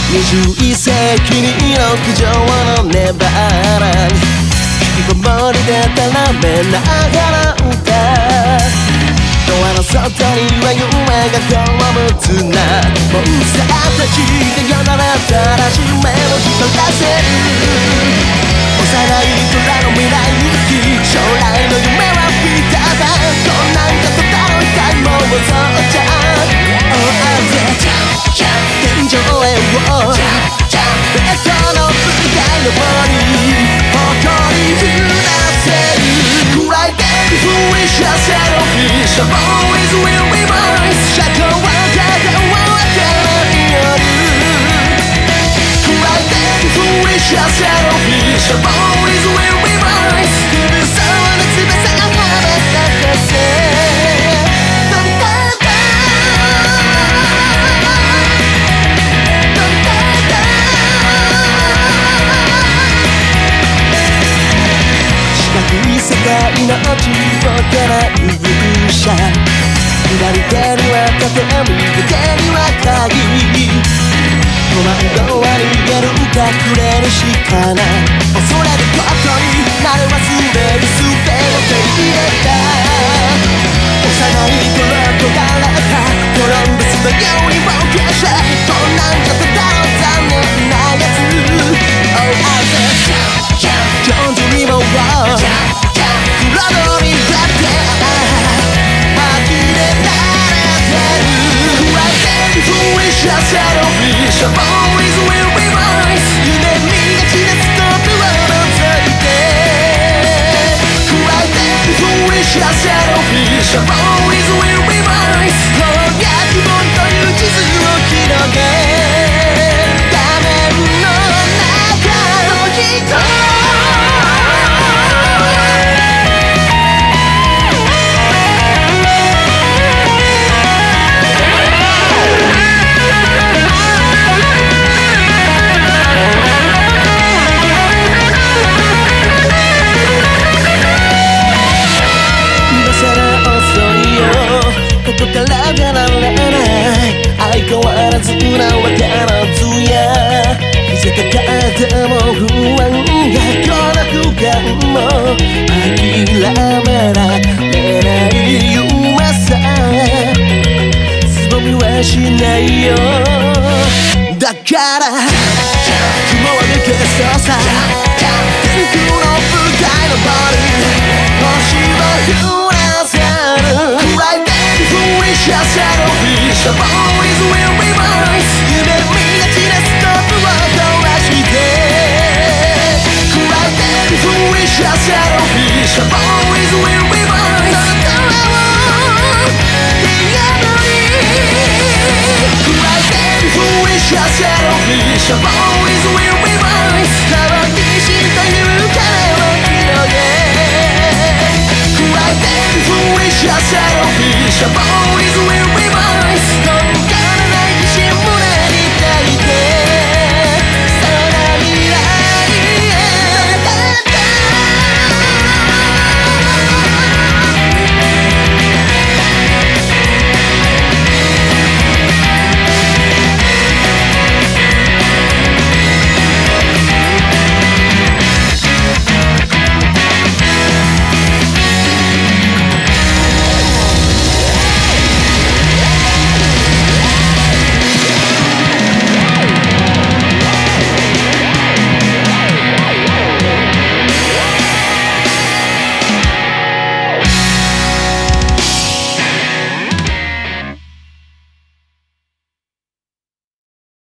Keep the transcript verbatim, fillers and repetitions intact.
にじゅういっせいきに六条のネバーランド、引きこもりでたらめながら歌ドアの外には夢がこむ綱モンスターたちがやられたらしめを光らせる幼い空の未来に将来の夢はピーターだこんなんかとたろいたいもんをそうちゃう Oh I say 天井へをベッドの舞台の森誇り降らせる暗い天に吹いさせろ The boys will be mine 社交はただわからない夜暗い天に吹いさせろ The boys will be mine 苦しそうな翼が羽ばたかせ世界の中央から勇者左手には盾右手には鍵コマンドは逃げるかくれるしかない恐れることになれ忘れる術を手に入れた幼い頃とがらったコロンブスのように冒険者こんなんじゃただの残念なやつ Oh I say Don't do me more wrong黒のにだって呆れられてる暗い天に吹いさせろ The boys will be mine 夢見がちなスコープを覗いて暗い天に吹いさせろ The boys will be mine こうやくもんという地図を広げ画面の中の人ここから出られない相変わらずなわからずや見せたかったも不安がこの不安も諦められない夢さつぼみはしないよだから雲は抜けそうさ天空の舞台のボール星を降らせる暗いシャシャのフィッシャーボーイズ will be mine 夢見がちなストップを飛ばして暗い天に吹いシャシャのフィッシャーボーイズ will be mine その空を火がのり暗い天に吹いシャシャのフィッシャーボーイズ will be mine 川岸という鐘を広げ暗い天に吹いシャシャのフィッシャーボーイズ will be mine